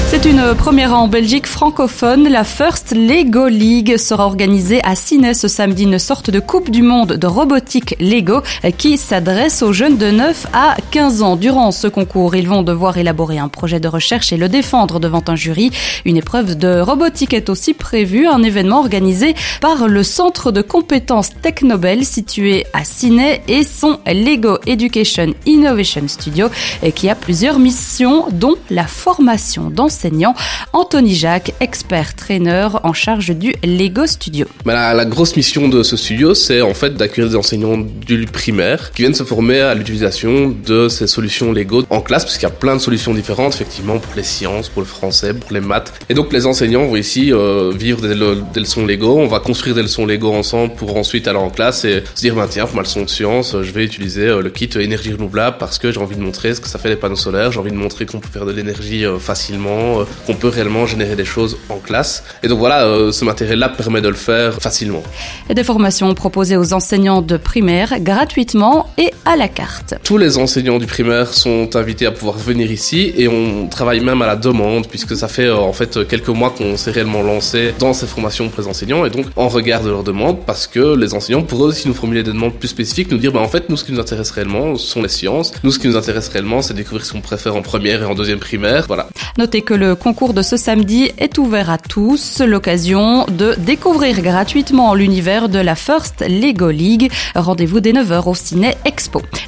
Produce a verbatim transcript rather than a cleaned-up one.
C'est une première en Belgique francophone. La First Lego League sera organisée à Ciney ce samedi, une sorte de coupe du monde de robotique Lego qui s'adresse aux jeunes de neuf à quinze ans. Durant ce concours, ils vont devoir élaborer un projet de recherche et le défendre devant un jury. Une épreuve de robotique est aussi prévue, un événement organisé par le Centre de compétences Technobel situé à Ciney et son Lego Education Innovation Studio qui a plusieurs missions dont la formation d'enseignants. Anthony Jacques, expert trainer en charge du Lego Studio. Bah, la, la grosse mission de ce studio, c'est en fait d'accueillir des enseignants du primaire qui viennent se former à l'utilisation de ces solutions Lego en classe, parce qu'il y a plein de solutions différentes, effectivement, pour les sciences, pour le français, pour les maths. Et donc les enseignants vont ici euh, vivre des, le, des leçons Lego. On va construire des leçons Lego ensemble pour ensuite aller en classe et se dire, bah, tiens, pour ma leçon de sciences, je vais utiliser euh, le kit énergie renouvelable parce que j'ai envie de montrer ce que ça fait les panneaux solaires, j'ai envie de montrer qu'on peut faire de l'énergie euh, facilement, euh, qu'on peut réellement générer des choses en classe. Et donc voilà, euh, ce matériel-là permet de le faire facilement. Et des formations proposées aux enseignants de primaire gratuitement et à la carte. Tous les enseignants du primaire sont invités à pouvoir venir ici et on travaille même à la demande puisque ça fait euh, en fait quelques mois qu'on s'est réellement lancé dans ces formations pour les enseignants et donc on regarde leurs demandes parce que les enseignants pourraient aussi nous formuler des demandes plus spécifiques, nous dire bah en fait nous ce qui nous intéresse réellement ce sont les sciences, nous ce qui nous intéresse réellement c'est de découvrir ce qu'on préfère en première et en deuxième primaire, voilà. Notez que le concours de ce samedi est ouvert à tous, l'occasion de découvrir gratuitement l'univers de la First Lego League. Rendez-vous dès neuf heures au Ciney Expo.